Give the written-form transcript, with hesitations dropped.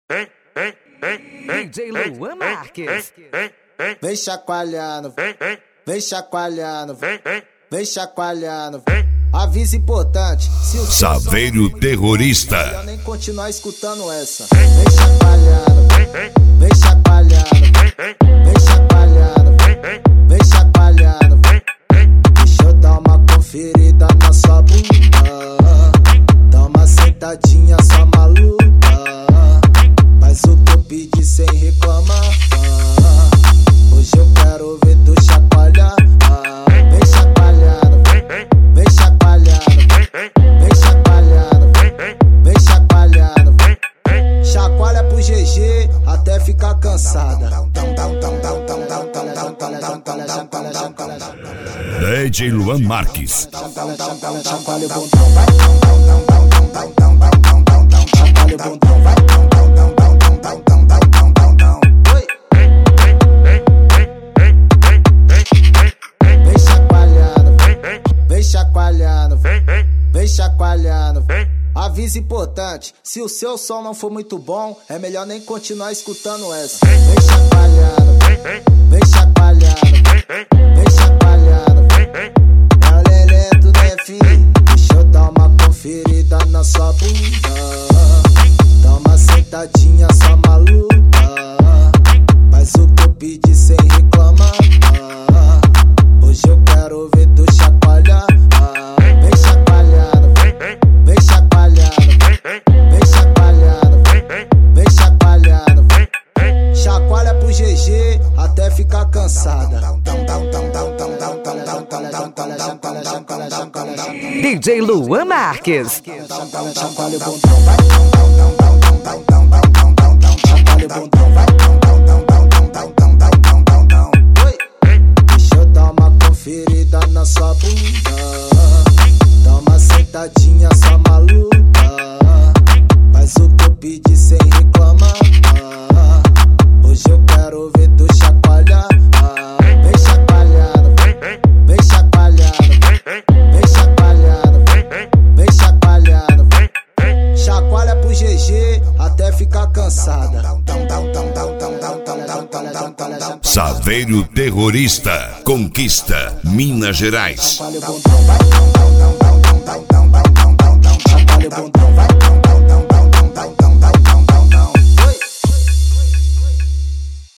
DJ Luan Marques. Vem chacoalhando, vem chacoalhando, vem chacoalhando. Aviso importante, se o Saveiro Terrorista. eu nem continuar escutando essa. Vem chacoalhando, vem chacoalhando, vem chacoalhando, vem chacoalhando. Deixa eu dar uma conferida na sua bunda. Dá uma sentadinha só maluca. Faz o que eu pedi sem reclamar. Hoje eu quero ver tu chacoalhar. Vem chacoalhando, vem chacoalhando, vem chacoalhando, vem chacoalhando. Chacoalha pro GG até ficar cansada. DJ Luan Marques. Chacoalha o bundão, chacoalha o bundão, vem chacoalhando, vem chacoalhando. Aviso importante, se o seu som não for muito bom, é melhor nem continuar escutando essa. Vem chacoalhando, vem chacoalhando, vem chacoalhando. É o Leleto, né, filho? Deixa eu dar uma conferida na sua bunda. Dá uma sentadinha só maluca. Faz o que eu pedi sem reclamar. Hoje eu quero ver tu chacoalhar. Vem chacoalhando, vem chacoalhando, vem chacoalhando, vem chacoalhando. Chacoalha pro GG até ficar cansada. DJ Luan Marques. Chacoalha o bundão, chacoalha o bundão. Deixa eu dar uma conferida na sua bunda. Dá uma sentadinha só maluca. Faz o que eu pedi sem reclamar. Hoje eu quero ver tu chacoalhar. Vem chacoalhando, vem chacoalhando, vem chacoalhando, vem chacoalhando. Chacoalha pro GG até ficar cansada. Saveiro Terrorista. Conquista Minas Gerais. Chacoalha o bundão, chacoalha o bundão.